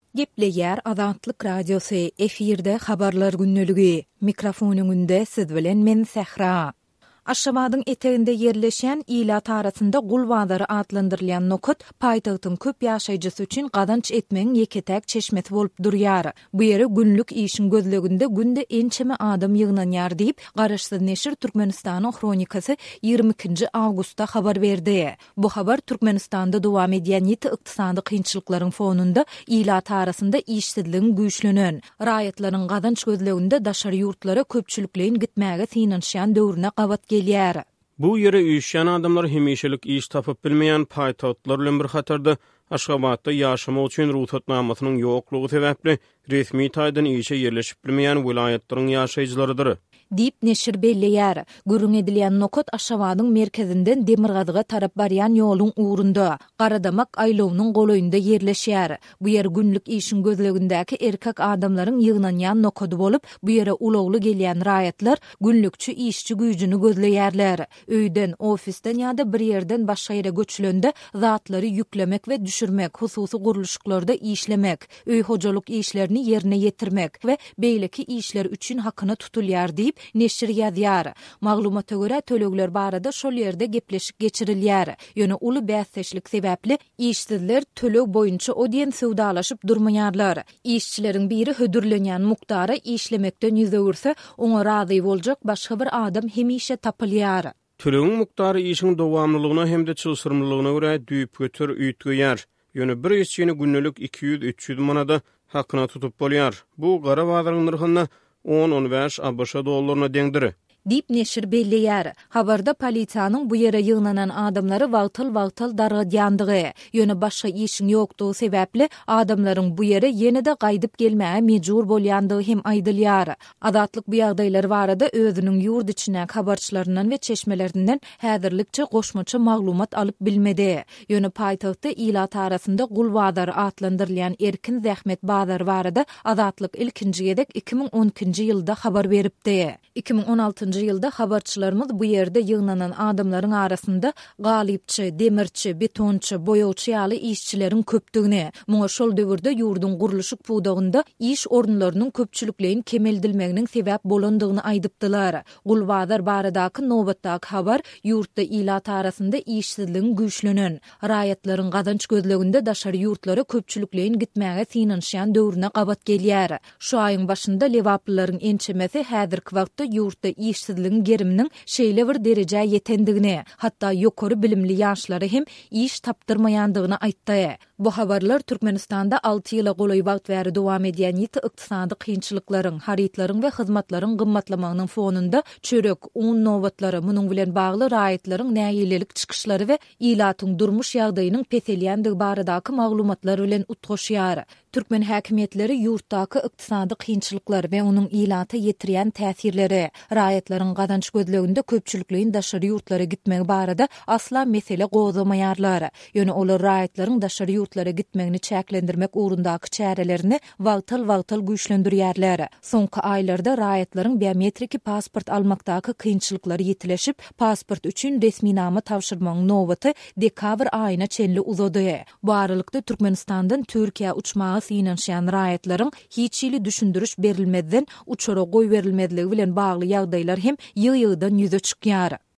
Gepleýär Azatlyk radiosu efirde habarlar günneligi. Mikrofonuňynda siz bilen men Sehra. Aşgabatyň eteginde yerleşen ilat arasynda Gulbadary adlandyrylýan nokut paýtagtyň köp ýaşaýjysy üçin gadanç etmeň ýeketäk çeşmesi bolup durýar. Bu ýere günlük işin gözleginde günde ençeme adam ýygnanýar diýip Garaşsyz neşir Türkmenistanyň kronikasy 22-nji awgustda habar berdi. Bu habar Türkmenistanda dowam edýän ýeti ykdysady kynçylyklaryň fonunda ilat arasynda işsizligiň güýçlenen, raýatlaryň gadanç gözleginde daşary ýurtlara köpçülikleýin gitmäge synanşan döwrüne gabat gelýär. Bu ýere üýşän adamlar hemişelik iş tapyp bilmeýän paýtagtlar bilen bir hatarda Aşgabatda ýaşamak üçin ruhsatnamasynyň ýoklugy sebäpli resmi taýdan işe ýerleşip bilmeýän vilayatlanyň ýaşaýjylarydyr. Dip neşir belleýär. Gürüň edilýän nokot Aşgabatyň merkezinden Demirgazyga tarap barýan ýoluň uğrunda, Garadamak aýlawynyň goloýunda ýerleşýär. Bu ýer günlük işin gözlegindäki erkek adamlaryň ýygnanýan nokody bolup, bu ýere ulagly gelýän raýatlar günlükçi işçi güýjüni gözleýärler. Öýden, ofisden ýa-da bir ýerden başga ýere göçülende zatlary ýüklemek we düşürmek, hususy guruluşyklarda işlemek, öý hojalyk işlerini ýerine ýetirmek we beýleki işler üçin hakyna tutulýar diýip neşir ýazýar. Maglumata görä tölegler barada şol ýerde gepleşik geçirilýär. Ýöne uly bäsleşlik sebäpli işsizler töleg boýunça odiýen sowdalaşyp durmaýarlar. İşçileriň biri hödürlenýän mukdara işlemekden ýüzegürse, oňa razy boljak başga bir adam hemişe tapylýar. Tölegiň mukdary işiň dowamlylygyna hemde çylsyrmlylygyna görä düýüp götür üýtgeýär. Ýöne bir işçini günnelik 200-300 manada hakyna tutup bolýar. Bu gara bazaryň narhyna 10-15 ABŞ dollaryna deňdir. Dip neşir belleýär. Habarda polisiýanyň bu ýere ýygnanan adamlary wagtyl dargadýandygy, ýöne başga işiň ýokdugy sebäpli adamlaryň bu ýere ýene-de gaýdyp gelmäge mejbur bolýandygy hem aýdylýar. Azatlyk bu ýagdaýlar barada özüniň ýurt içine habarçylaryndan we çeşmelerinden häzirlikçe goşmaça maglumat alyp bilmedi. Ýöne paýtagtda ilat arasynda Gulbadary adlandyrylýan erkin zähmet bazary barada Azatlyk ilkinji gedek 2012-nji ýylda habar beripdi. 2016 ýylda habarçylarymyz bu ýerde ýygnanan adamlaryň arasynda galypçy, demirçi, betonçy, boýawçy ýaly işçileriň köpdigini, muňa şol döwürde ýurdun guruluşyk puwdagynda iş orunlarynyň köpçülikleýin kemeldilmeginiň sebäp bolandygyny aýdypdylar. Gulbadar baradaky nobatdaky habar ýurtda ilat arasynda işsizligiň güýçlenen, raýatlaryň gadanç gözleginde daşary ýurtlara köpçülikleýin gitmäge synanşan döwrüne gabat gelýär. Şu aýyň başynda Lewaplylaryň ençemesi häzirki wagtda ýurtda işsizligiň geriminiň şeýle bir derejä ýetendigini, hatda ýokary bilimli ýaşlary hem iş tapdyrmaýandygyny aýtdy. Bu habarlar Türkmenistanda 6 ýyla golaý wagt bäri dowam edýän ýeti ykdysady kynçylyklaryň, haritlaryň we hyzmatlaryň gymmatlamagynyň fonunda çörek, un nobatlary, munyň bilen bagly raýatlaryň näýilelik çykyşlary we ilatyň durmuş ýagdaýynyň peselýändigi baradaky maglumatlar bilen utgaşýar. Türkmen häkimetleri ýurtdaky ykdysady kynçylyklar we onuň ilata ýetirýän täsirleri, raýatlaryň gadanç gözleginde köpçülikleýin daşary ýurtlara gitmegi barada asla mesele gozamaýarlar. Ýöne olar raýatlaryň daşary ýurtlara gitmegini çäklendirmek ugrundaky çärelerini wagtyl güýçlendirýärler. Soňky aýlarda raýatlaryň biometriki pasport almakdaky kynçylyklary ýetileşip, pasport üçin resmi nama tawşyrmagyň nobaty dekabr aýyna çenli uzady. Bu aralykda Türkmenistandan Türkiýe uçmagy synanşan raýatlaryň hiç ýyly düşündürüş berilmeden uçara goý berilmediligi bilen bagly ýagdaýlar hem ýygy-ýygydan ýüze çykýar.